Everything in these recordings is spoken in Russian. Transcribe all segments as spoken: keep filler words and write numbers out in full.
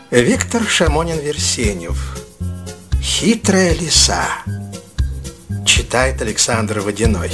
Виктор Шамонин-Версенев. «Хитрая лиса». Читает Александр Водяной.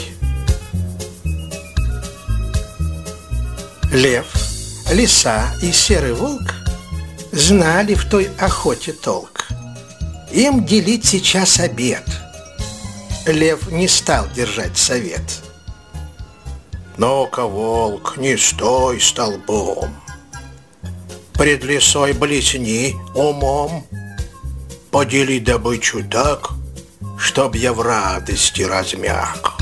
Лев, лиса и серый волк знали в той охоте толк. Им делить сейчас обед. Лев не стал держать совет. «Ну-ка, волк, не стой столбом, пред лисой блесни умом, подели добычу так, чтоб я в радости размяк».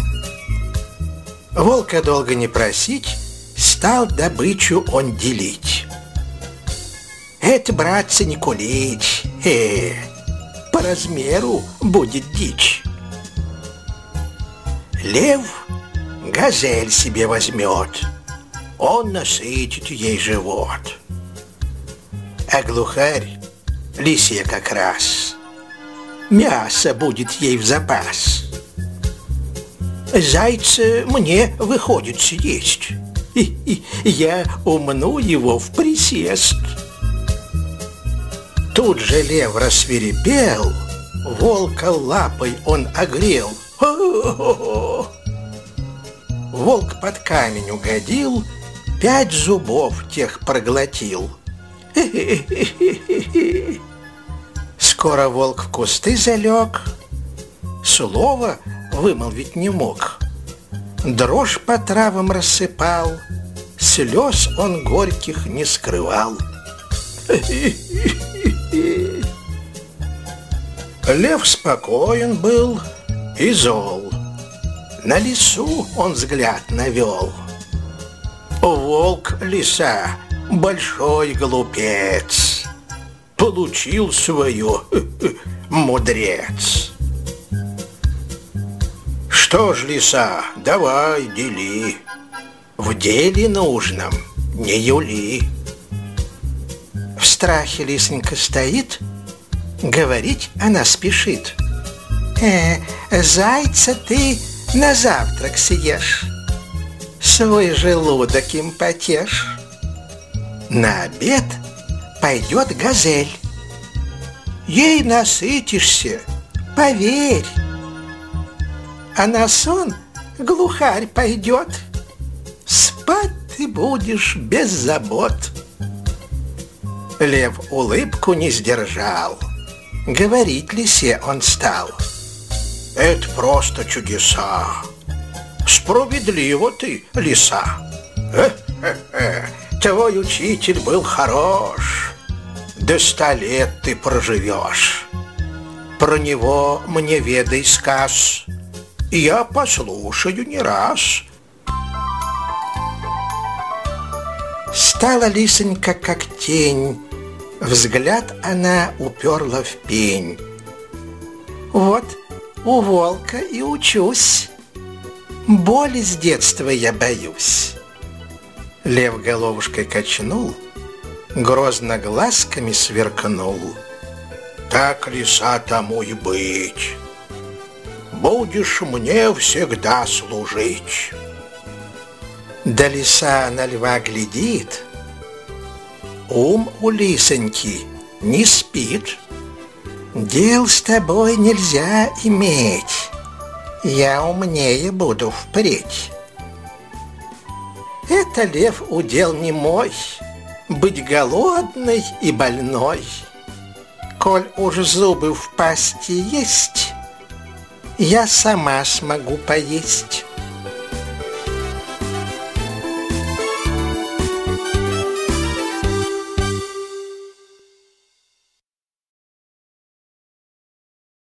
Волка долго не просить, стал добычу он делить. «Это, братцы, не кулич, э, по размеру будет дичь. Лев газель себе возьмет, он насытит ей живот. А глухарь, лисья как раз, мясо будет ей в запас. Зайца мне выходит съесть, и, и я умну его в присест». Тут же лев рассвирепел, волка лапой он огрел. О-о-о-о! Волк под камень угодил, пять зубов тех проглотил. Скоро волк в кусты залег, слова вымолвить не мог. Дрожь по травам рассыпал, слез он горьких не скрывал. Лев спокоен был и зол. На лису он взгляд навел. Волк, лиса, большой глупец, получил свое, мудрец. Что ж, лиса, давай дели, в деле нужном не юли. В страхе лисенька стоит, говорить она спешит. Э, зайца ты на завтрак съешь, свой желудок им потешь. На обед пойдет газель, ей насытишься, поверь. А на сон глухарь пойдет, спать ты будешь без забот. Лев улыбку не сдержал, говорить лисе он стал. Это просто чудеса, справедливо ты, лиса. Э-э-э, твой учитель был хорош, до ста лет ты проживешь. Про него мне ведай сказ, я послушаю не раз. Стала лисонька как тень, взгляд она уперла в пень. Вот у волка и учусь, боли с детства я боюсь. Лев головушкой качнул, грозно глазками сверкнул. Так, лиса, тому и быть, будешь мне всегда служить. Да лиса на льва глядит, ум у лисоньки не спит. Дел с тобой нельзя иметь, я умнее буду впредь. Это, лев, удел не мой, быть голодной и больной. Коль уж зубы в пасти есть, я сама смогу поесть.